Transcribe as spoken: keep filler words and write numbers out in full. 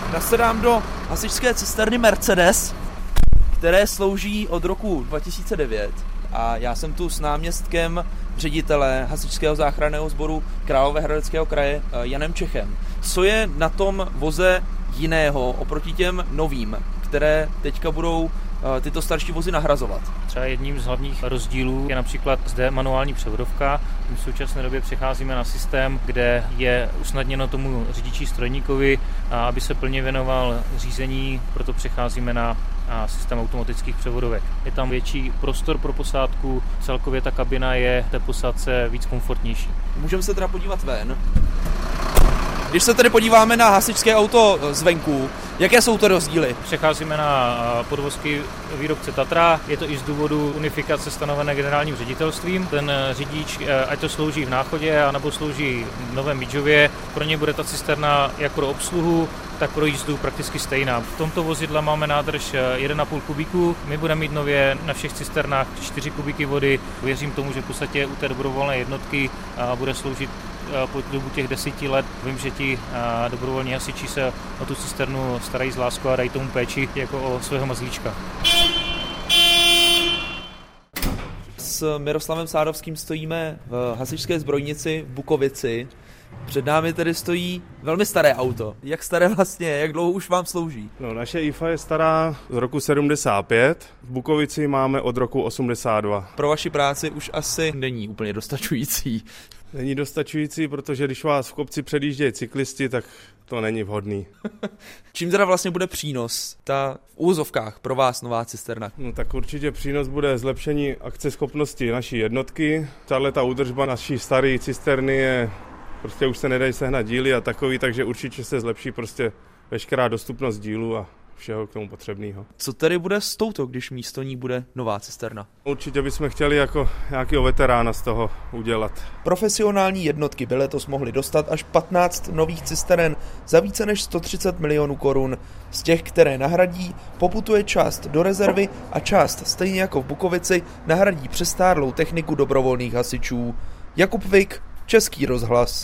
nasedám do hasičské cisterny Mercedes, které slouží od roku dva tisíce devět a já jsem tu s náměstkem ředitele hasičského záchranného sboru Královéhradeckého kraje Janem Čechem. Co je na tom voze jiného oproti těm novým, které teďka budou tyto starší vozy nahrazovat? Třeba jedním z hlavních rozdílů je například zde manuální převodovka. My v současné době přecházíme na systém, kde je usnadněno tomu řidiči strojníkovi, aby se plně věnoval řízení, proto přecházíme na systém automatických převodovek. Je tam větší prostor pro posádku, celkově ta kabina je v té posádce víc komfortnější. Můžeme se teda podívat ven. Když se tedy podíváme na hasičské auto zvenku, jaké jsou to rozdíly? Přecházíme na podvozky výrobce Tatra, je to i z důvodu unifikace stanovené generálním ředitelstvím. Ten řidič, ať to slouží v Náchodě, anebo slouží v Novém Bydžově, pro ně bude ta cisterna jak pro obsluhu, tak pro jízdu prakticky stejná. V tomto vozidle máme nádrž jedna a půl kubíku, my budeme mít nově na všech cisternách čtyři kubíky vody. Věřím tomu, že v podstatě u té dobrovolné jednotky bude sloužit po dobu těch deseti let. Vím, že ti dobrovolní hasiči se o tu cisternu starají s láskou a dají tomu péči jako o svého mazlíčka. S Miroslavem Sádovským stojíme v hasičské zbrojnici v Bukovici. Před námi tedy stojí velmi staré auto. Jak staré vlastně, jak dlouho už vám slouží? No, naše I F A je stará z roku sedmdesát pět, v Bukovici máme od roku osmdesát dva. Pro vaši práci už asi není úplně dostačující. Není dostačující, protože když vás v kopci předjíždějí cyklisti, tak to není vhodný. Čím teda vlastně bude přínos, ta v úvozovkách pro vás nová cisterna? No tak určitě přínos bude zlepšení akceschopnosti naší jednotky. Tahle ta údržba naší staré cisterny je, prostě už se nedají sehnat díly a takový, takže určitě se zlepší prostě veškerá dostupnost dílů a všeho k tomu potřebného. Co tedy bude s touto, když místo ní bude nová cisterna? Určitě bychom chtěli jako nějakého veterána z toho udělat. Profesionální jednotky by letos mohly dostat až patnáct nových cisteren za více než sto třicet milionů korun. Z těch, které nahradí, poputuje část do rezervy a část, stejně jako v Bukovici, nahradí přestárlou techniku dobrovolných hasičů. Jakub Vik, Český rozhlas.